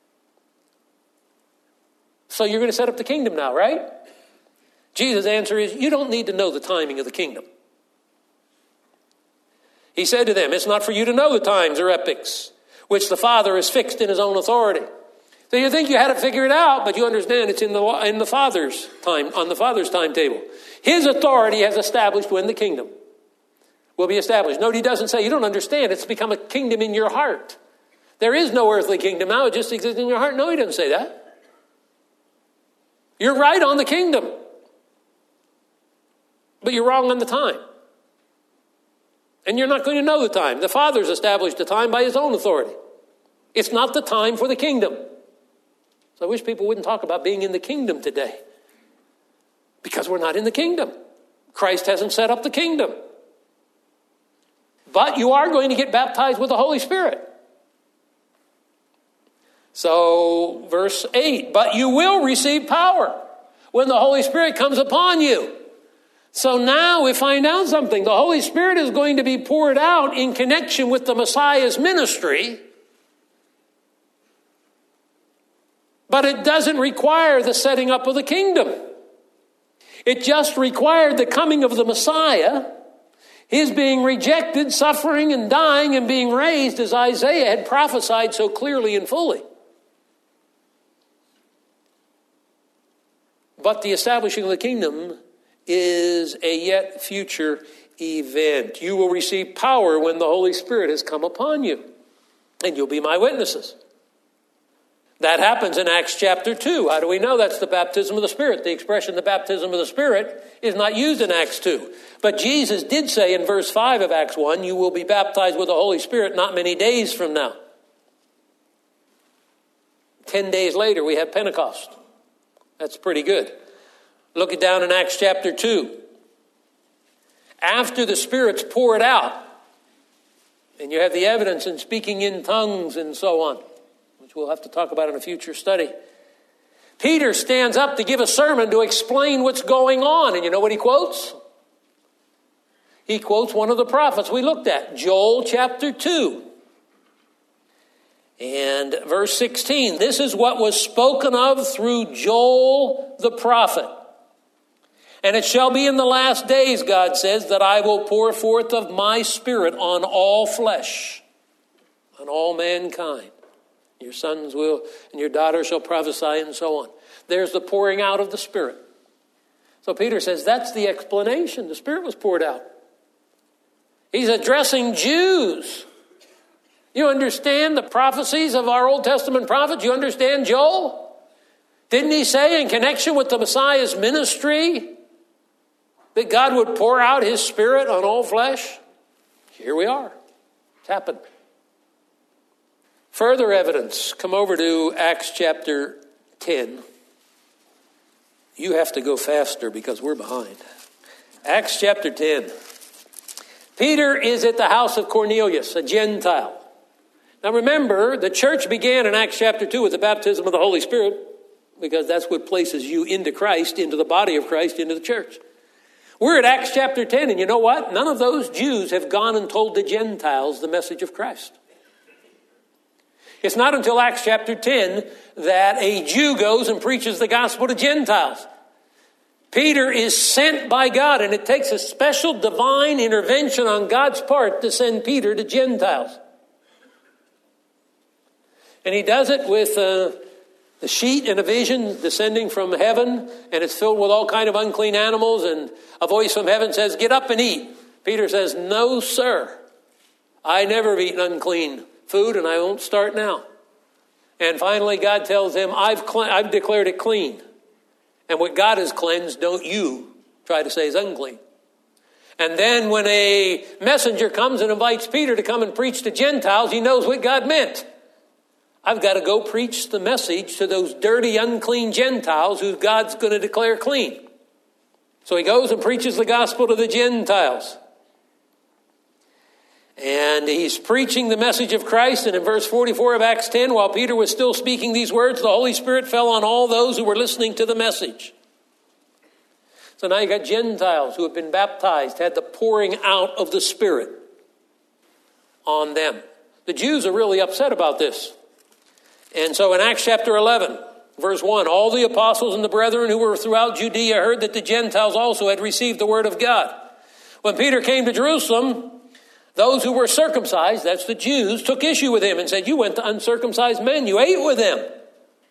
So you're going to set up the kingdom now, right? Jesus' answer is, you don't need to know the timing of the kingdom. He said to them, it's not for you to know the times or epochs which the Father has fixed in his own authority. So you think you had it figured out, but you understand it's in the Father's time, on the Father's timetable. His authority has established when the kingdom will be established. Note, he doesn't say, you don't understand, it's become a kingdom in your heart. There is no earthly kingdom now, it just exists in your heart. No, he doesn't say that. You're right on the kingdom, but you're wrong on the time. And you're not going to know the time. The Father's established the time by his own authority. It's not the time for the kingdom. So I wish people wouldn't talk about being in the kingdom today, because we're not in the kingdom. Christ hasn't set up the kingdom. But you are going to get baptized with the Holy Spirit. So, verse 8, but you will receive power when the Holy Spirit comes upon you. So now we find out something. The Holy Spirit is going to be poured out in connection with the Messiah's ministry. But it doesn't require the setting up of the kingdom. It just required the coming of the Messiah, his being rejected, suffering and dying and being raised, as Isaiah had prophesied so clearly and fully. But the establishing of the kingdom is a yet future event. You will receive power when the Holy Spirit has come upon you, and you'll be my witnesses. That happens in Acts chapter 2. How do we know that's the baptism of the Spirit? The expression the baptism of the Spirit is not used in Acts 2. But Jesus did say in verse 5 of Acts 1, you will be baptized with the Holy Spirit not many days from now. 10 days later, we have Pentecost. That's pretty good. Look it down in Acts chapter 2. After the Spirit's poured out, and you have the evidence in speaking in tongues and so on, which we'll have to talk about in a future study, Peter stands up to give a sermon to explain what's going on. And you know what he quotes? He quotes one of the prophets we looked at, Joel chapter 2. And verse 16, this is what was spoken of through Joel the prophet. And it shall be in the last days, God says, that I will pour forth of my Spirit on all flesh, on all mankind. Your sons will, and your daughters shall prophesy, and so on. There's the pouring out of the Spirit. So Peter says that's the explanation. The Spirit was poured out. He's addressing Jews. You understand the prophecies of our Old Testament prophets? You understand Joel? Didn't he say in connection with the Messiah's ministry that God would pour out his Spirit on all flesh? Here we are. It's happened. Further evidence. Come over to Acts chapter 10. You have to go faster because we're behind. Acts chapter 10. Peter is at the house of Cornelius, a Gentile. Now remember, the church began in Acts chapter 2 with the baptism of the Holy Spirit, because that's what places you into Christ, into the body of Christ, into the church. We're at Acts chapter 10, and you know what? None of those Jews have gone and told the Gentiles the message of Christ. It's not until Acts chapter 10 that a Jew goes and preaches the gospel to Gentiles. Peter is sent by God, and it takes a special divine intervention on God's part to send Peter to Gentiles. And he does it with a sheet and a vision descending from heaven, and it's filled with all kind of unclean animals, and a voice from heaven says, get up and eat. Peter says, no, sir. I never have eaten unclean food, and I won't start now. And finally, God tells him, I've declared it clean. And what God has cleansed, don't you try to say is unclean. And then when a messenger comes and invites Peter to come and preach to Gentiles, he knows what God meant. I've got to go preach the message to those dirty, unclean Gentiles who God's going to declare clean. So he goes and preaches the gospel to the Gentiles. And he's preaching the message of Christ. And in verse 44 of Acts 10, while Peter was still speaking these words, the Holy Spirit fell on all those who were listening to the message. So now you got Gentiles who have been baptized, had the pouring out of the Spirit on them. The Jews are really upset about this. And so in Acts chapter 11, verse 1, all the apostles and the brethren who were throughout Judea heard that the Gentiles also had received the word of God. When Peter came to Jerusalem, those who were circumcised, that's the Jews, took issue with him and said, you went to uncircumcised men, you ate with them.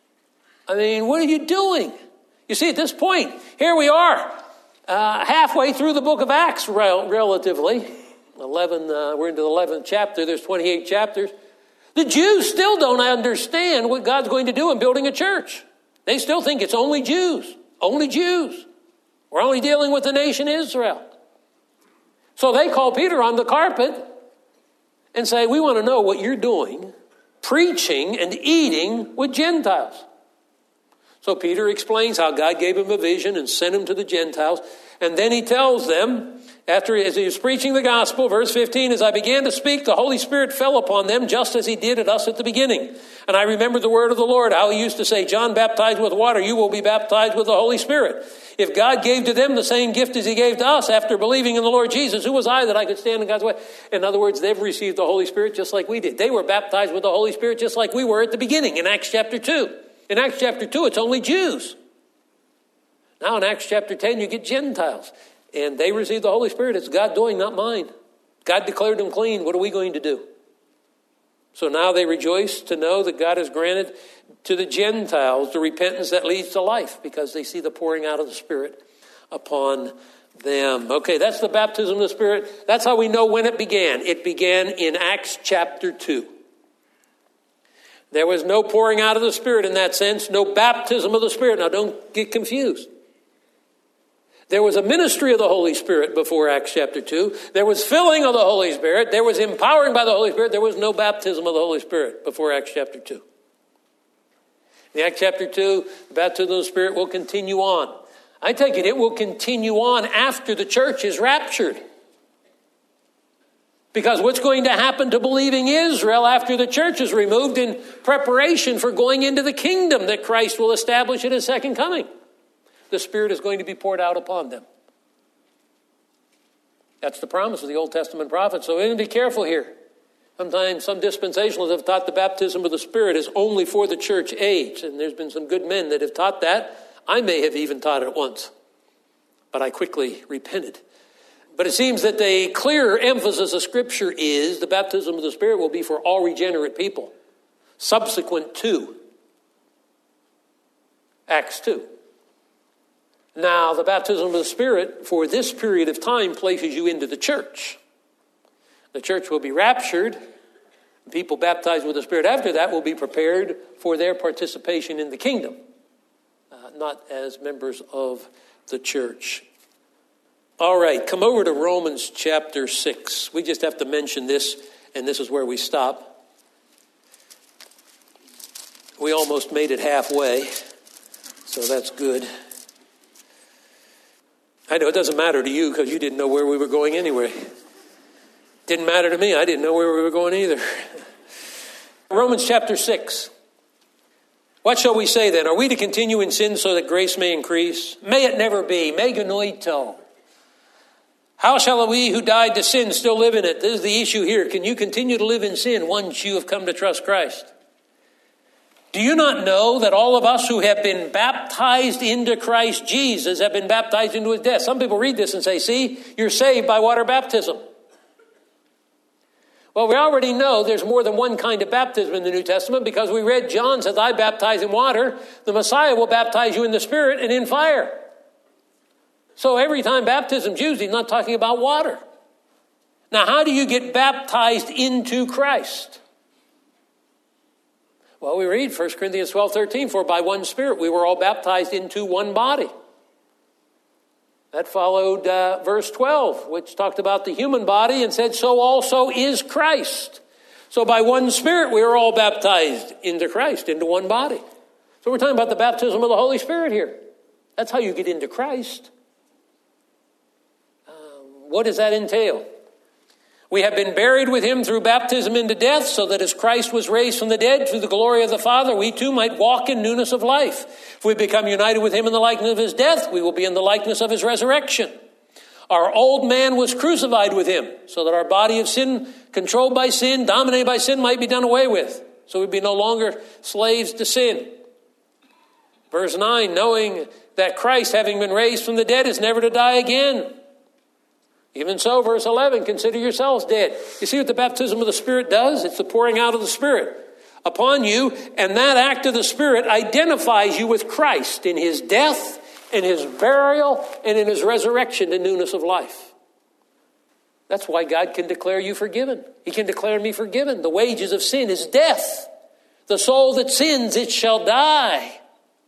I mean, what are you doing? You see, at this point, here we are, halfway through the book of Acts, relatively. We're into the 11th chapter. There's 28 chapters. The Jews still don't understand what God's going to do in building a church. They still think it's only Jews. Only Jews. We're only dealing with the nation Israel. So they call Peter on the carpet and say, we want to know what you're doing, preaching and eating with Gentiles. So Peter explains how God gave him a vision and sent him to the Gentiles. And then he tells them, as he was preaching the gospel, verse 15, as I began to speak, the Holy Spirit fell upon them just as he did at us at the beginning. And I remembered the word of the Lord, how he used to say, John baptized with water, you will be baptized with the Holy Spirit. If God gave to them the same gift as he gave to us after believing in the Lord Jesus, who was I that I could stand in God's way? In other words, they've received the Holy Spirit just like we did. They were baptized with the Holy Spirit just like we were at the beginning in Acts chapter 2. In Acts chapter 2, it's only Jews. Now in Acts chapter 10, you get Gentiles. And they receive the Holy Spirit. It's God doing, not mine. God declared them clean. What are we going to do? So now they rejoice to know that God has granted to the Gentiles the repentance that leads to life, because they see the pouring out of the Spirit upon them. Okay, that's the baptism of the Spirit. That's how we know when it began. It began in Acts chapter 2. There was no pouring out of the Spirit in that sense, no baptism of the Spirit. Now don't get confused. There was a ministry of the Holy Spirit before Acts chapter 2. There was filling of the Holy Spirit. There was empowering by the Holy Spirit. There was no baptism of the Holy Spirit before Acts chapter 2. In Acts chapter 2, the baptism of the Spirit will continue on. I take it will continue on after the church is raptured. Because what's going to happen to believing Israel after the church is removed in preparation for going into the kingdom that Christ will establish at his second coming? The Spirit is going to be poured out upon them. That's the promise of the Old Testament prophets. So we need to be careful here. Sometimes some dispensationalists have taught the baptism of the Spirit is only for the church age. And there's been some good men that have taught that. I may have even taught it once. But I quickly repented. But it seems that the clearer emphasis of Scripture is the baptism of the Spirit will be for all regenerate people, subsequent to Acts 2. Now, the baptism of the Spirit for this period of time places you into the church. The church will be raptured. People baptized with the Spirit after that will be prepared for their participation in the kingdom, not as members of the church. All right, come over to Romans chapter 6. We just have to mention this, and this is where we stop. We almost made it halfway, so that's good. I know it doesn't matter to you because you didn't know where we were going anyway. Didn't matter to me. I didn't know where we were going either. Romans chapter 6. What shall we say then? Are we to continue in sin so that grace may increase? May it never be. Me genoito. How shall we who died to sin still live in it? This is the issue here. Can you continue to live in sin once you have come to trust Christ? Do you not know that all of us who have been baptized into Christ Jesus have been baptized into his death? Some people read this and say, see, you're saved by water baptism. Well, we already know there's more than one kind of baptism in the New Testament because we read John says, I baptize in water. The Messiah will baptize you in the Spirit and in fire. So every time baptism is used, he's not talking about water. Now, how do you get baptized into Christ? Well, we read 1 Corinthians 12:13, for by one Spirit we were all baptized into one body. That followed verse 12, which talked about the human body and said, so also is Christ. So by one Spirit we are all baptized into Christ, into one body. So we're talking about the baptism of the Holy Spirit here. That's how you get into Christ. What does that entail? We have been buried with him through baptism into death, so that as Christ was raised from the dead through the glory of the Father, we too might walk in newness of life. If we become united with him in the likeness of his death, we will be in the likeness of his resurrection. Our old man was crucified with him, so that our body of sin, controlled by sin, dominated by sin, might be done away with. So we'd be no longer slaves to sin. Verse 9, knowing that Christ, having been raised from the dead, is never to die again. Even so, verse 11, consider yourselves dead. You see what the baptism of the Spirit does? It's the pouring out of the Spirit. upon you, and that act of the Spirit identifies you with Christ in his death, in his burial, and in his resurrection to newness of life. That's why God can declare you forgiven. He can declare me forgiven. The wages of sin is death. The soul that sins, it shall die.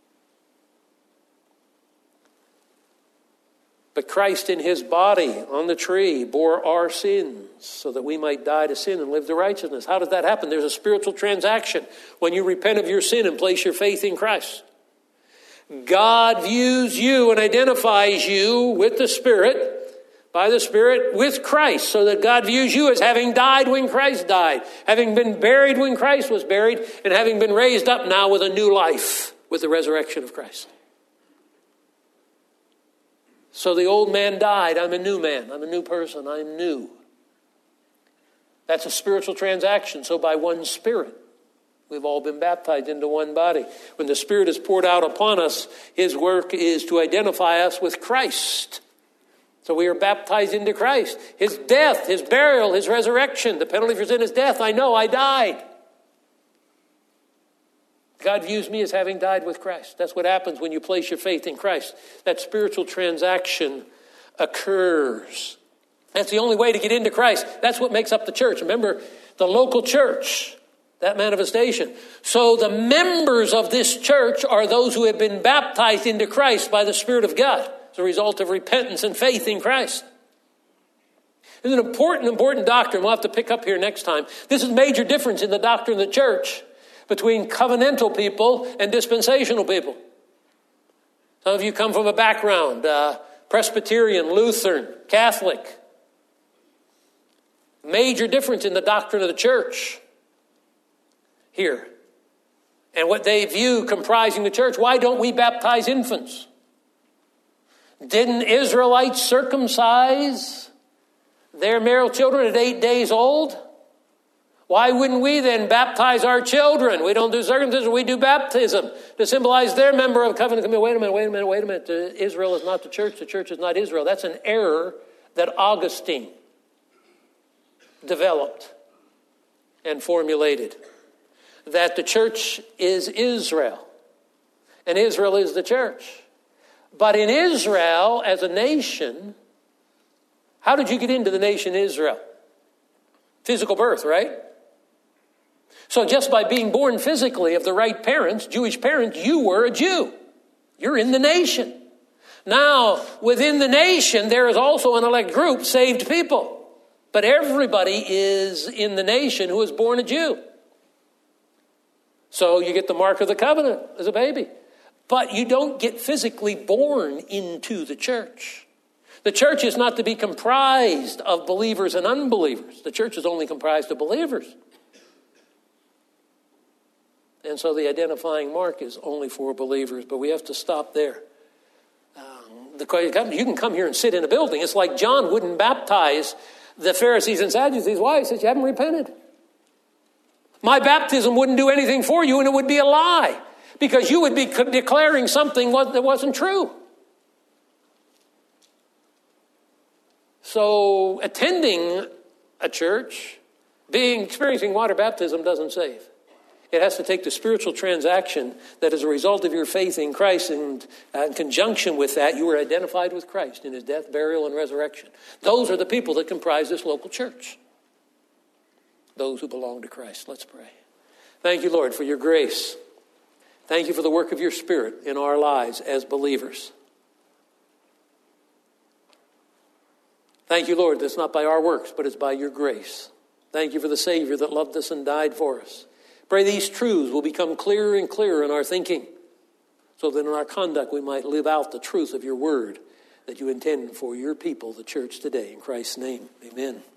But Christ in his body on the tree bore our sins so that we might die to sin and live to righteousness. How does that happen? There's a spiritual transaction when you repent of your sin and place your faith in Christ. God views you and identifies you with the Spirit, by the Spirit, with Christ, so that God views you as having died when Christ died, having been buried when Christ was buried, and having been raised up now with a new life with the resurrection of Christ. So the old man died. I'm a new man. I'm a new person. I'm new. That's a spiritual transaction. So by one Spirit, we've all been baptized into one body. When the Spirit is poured out upon us, his work is to identify us with Christ. So we are baptized into Christ. His death, his burial, his resurrection. The penalty for sin is death. I know I died. God views me as having died with Christ. That's what happens when you place your faith in Christ. That spiritual transaction occurs. That's the only way to get into Christ. That's what makes up the church. Remember, the local church, that manifestation. So the members of this church are those who have been baptized into Christ by the Spirit of God as a result of repentance and faith in Christ. This is an important doctrine we'll have to pick up here next time. This is a major difference in the doctrine of the church between covenantal people and dispensational people. Some of you come from a background, Presbyterian, Lutheran, Catholic. Major difference in the doctrine of the church here. And what they view comprising the church. Why don't we baptize infants? Didn't Israelites circumcise their male children at 8 days old? Why wouldn't we then baptize our children? We don't do circumcision, we do baptism to symbolize their member of covenant. Wait a minute. Israel is not the church is not Israel. That's an error that Augustine developed and formulated. That the church is Israel, and Israel is the church. But in Israel, as a nation, how did you get into the nation Israel? Physical birth, right? So just by being born physically of the right parents, Jewish parents, you were a Jew. You're in the nation. Now, within the nation, there is also an elect group, saved people. But everybody is in the nation who is born a Jew. So you get the mark of the covenant as a baby. But you don't get physically born into the church. The church is not to be comprised of believers and unbelievers. The church is only comprised of believers. And so the identifying mark is only for believers. But we have to stop there. You can come here and sit in a building. It's like John wouldn't baptize the Pharisees and Sadducees. Why? He says, you haven't repented. My baptism wouldn't do anything for you, and it would be a lie. Because you would be declaring something that wasn't true. So attending a church, experiencing water baptism doesn't save. It has to take the spiritual transaction that as a result of your faith in Christ, and in conjunction with that, you are identified with Christ in his death, burial, and resurrection. Those are the people that comprise this local church. Those who belong to Christ. Let's pray. Thank you, Lord, for your grace. Thank you for the work of your Spirit in our lives as believers. Thank you, Lord, that it's not by our works, but it's by your grace. Thank you for the Savior that loved us and died for us. Pray these truths will become clearer and clearer in our thinking, so that in our conduct we might live out the truth of your word that you intend for your people, the church today. In Christ's name, amen.